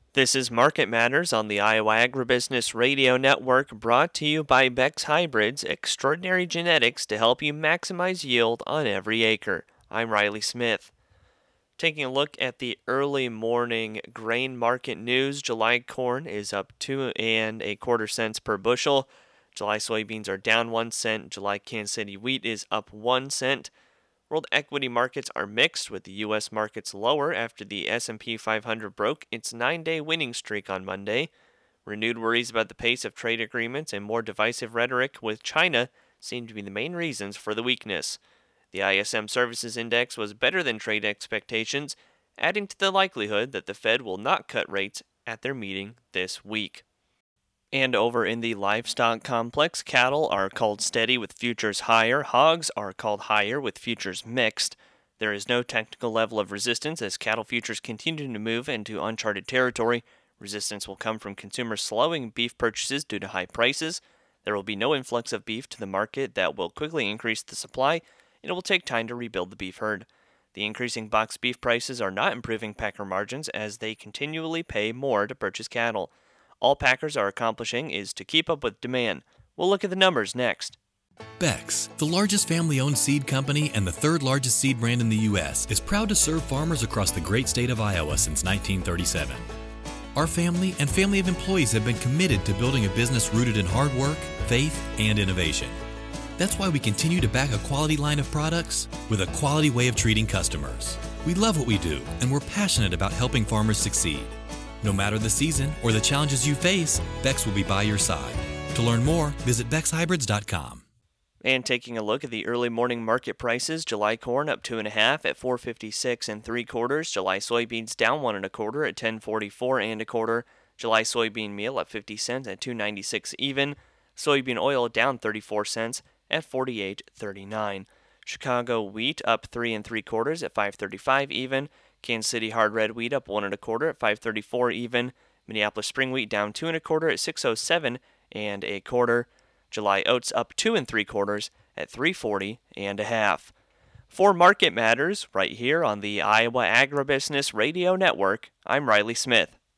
This is Market Matters on the Iowa Agribusiness Radio Network, brought to you by Bex Hybrids, extraordinary genetics to help you maximize yield on every acre. I'm Riley Smith. Taking a look at the early morning grain market news, July corn is up 2.25 cents per bushel. July soybeans are down 1 cent. July Kansas City wheat is up 1 cent. World equity markets are mixed, with the U.S. markets lower after the S&P 500 broke its 9-day winning streak on Monday. Renewed worries about the pace of trade agreements and more divisive rhetoric with China seem to be the main reasons for the weakness. The ISM Services Index was better than trade expectations, adding to the likelihood that the Fed will not cut rates at their meeting this week. And over in the livestock complex, cattle are called steady with futures higher. Hogs are called higher with futures mixed. There is no technical level of resistance as cattle futures continue to move into uncharted territory. Resistance will come from consumers slowing beef purchases due to high prices. There will be no influx of beef to the market that will quickly increase the supply, and it will take time to rebuild the beef herd. The increasing box beef prices are not improving packer margins as they continually pay more to purchase cattle. All packers are accomplishing is to keep up with demand. We'll look at the numbers next. Bex, the largest family-owned seed company and the third largest seed brand in the U.S., is proud to serve farmers across the great state of Iowa since 1937. Our family and family of employees have been committed to building a business rooted in hard work, faith, and innovation. That's why we continue to back a quality line of products with a quality way of treating customers. We love what we do, and we're passionate about helping farmers succeed. No matter the season or the challenges you face, Bex will be by your side. To learn more, visit BexHybrids.com. And taking a look at the early morning market prices, July corn up 2.5 at 4.56 3/4. July soybeans down 1.25 at 10.44 1/4. July soybean meal up 50 cents at 2.96 even. Soybean oil down 34 cents at 48.39. Chicago wheat up 3 3/4 at 5.35 even. Kansas City hard red wheat up 1.25 at 5.34 even. Minneapolis spring wheat down 2.25 at 6.07 1/4. July oats up 2 3/4 at 3.40 1/2. For Market Matters, right here on the Iowa Agribusiness Radio Network, I'm Riley Smith.